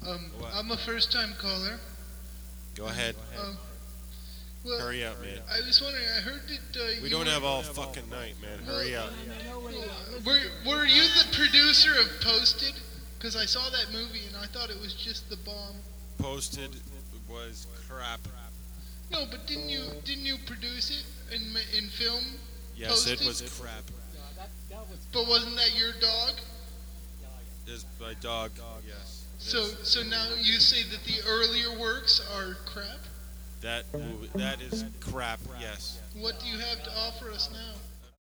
What? I'm a first-time caller. Go ahead. Well, Hurry up, man. I was wondering. I heard that We you don't were, have all fucking night, man. Hurry up. were you the producer of Posted? Because I saw that movie and I thought it was just the bomb. Posted was crap. No, but didn't you produce it in film? Yes, it Posted? was crap. But wasn't that your dog? Is my dog? Yes. So now you say that the earlier works are crap? That movie. That is crap. Yes. What do you have to offer us now?